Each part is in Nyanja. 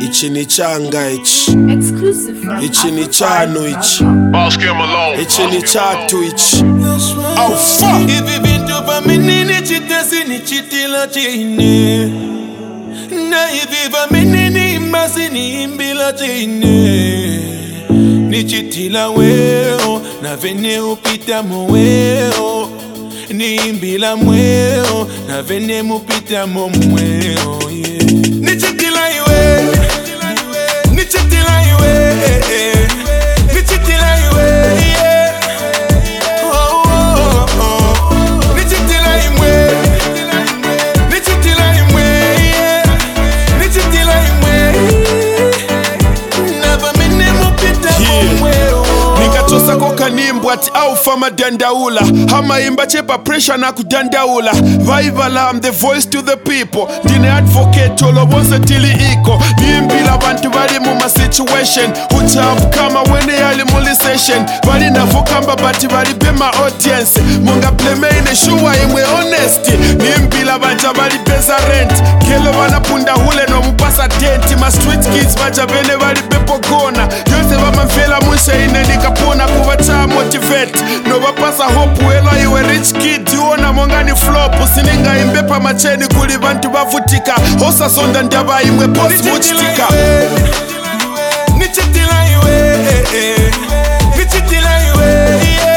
Ichi ni changa ichi. Exclusive from Ichi ni chano ichi. Ichi ni chatu ichi. Oh fuck. Hivi vitu pa menini chitesi ni chitila chine. Na hivi pa menini mbasi ni imbila chine. Ni chitila weo na vene upita mweo. Ni imbila mweo na vene upita mweo. Ni chitila iwe. Ni chitila iwe. Ni chitila iwe. Kanimbu ati aufa madandaula hamaimba chepa pressure na kudandaula Vivala, I'm the voice to the people Dine advocate olobonse tili iko Niimbila bantu bali muma situation Uchabu kama wene yali muli session Bali navokamba bati bali bema audience Munga pleme ine shuwa imwe honesty Niimbila banja bali beza rent Kelo wana punda hule no mupasa denti Ma street kids banja bene bali bepo gona Yose bama mfela mushe ine nikapona kuwacha motivate no bapasa hope wela iwe rich kid uona mongani flop usininga imbepa macheni kuli bantu bavutika hosa sonda ndaba imwe boss muchitika nichitila iwe nichitila iwe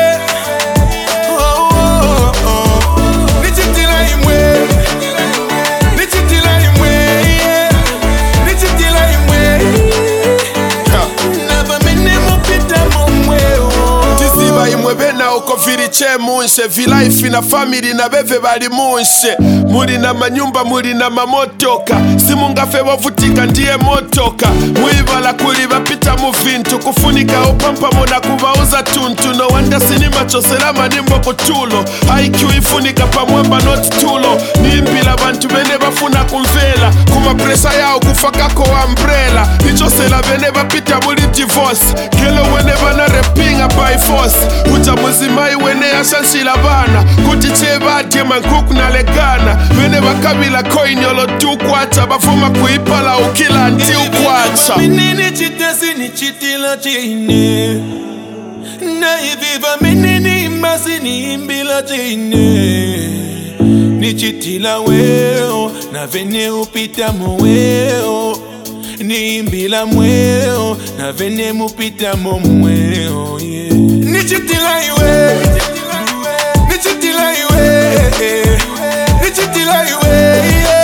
Viri che munshe V-Life na family na beve bali munshe Muri na manyumba muri na mamotoka Simungafe wavutika ndiye motoka Muivala kuli bapita muvintu Kufunika upampa mona kubauza tuntu No wanda sinima choselama nimbo kutulo IQ ifunika pamwamba not tulo Niimbila bantu bene bafuna kumvela Kuma presa yao kufakako umbrella Nichosela bene bapita muli divorce Kelo wene bana repinga by force Uja muzimai wene ashanshila bana Kuti cheba dema nkuku na legana Wene bakabila coin yolo tukwacha Bafuma kuipala ukila anti ukwacha Minini chitesi ni chitila chine Na hiviva minini mbasi ni imbila chine Ni chitila weo na vene upita mweo Ni imbila mweo na vene upita mweo Ni chitila iwe Ni chitila iwe Ni chitila iwe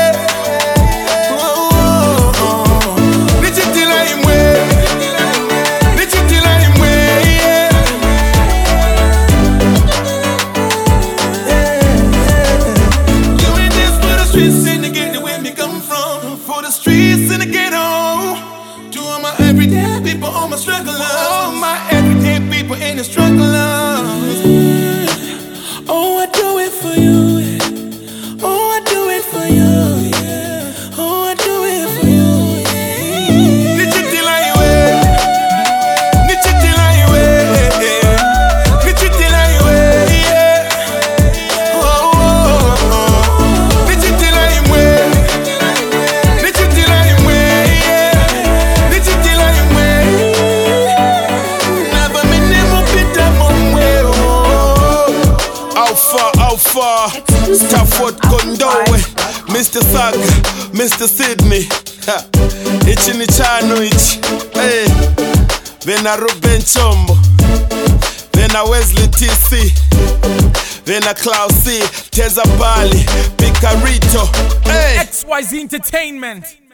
Ni chitila iwe Ni chitila iwe Doing this for the streets and the ghetto where me come from For the streets and the ghetto To all my everyday people, all my strugglers All my everyday people in the strugglers Oh, I do it for you, yeah. Oh, I do it for you, yeah. Oh, I do it for you, yeah. Nichitila iwe Nichitila iwe Nichitila iwe Nichitila iwe Nichitila iwe Nichitila iwe Naba minemo pita mweo Alpha, Stafford Kondowe, Mr. Sag, Mr. Sydney Ichi ni chano ichi hey. Vena Ruben Chombo Vena Wesley TC Vena Klaus C Teza Bali Picarito hey. XYZ Entertainment.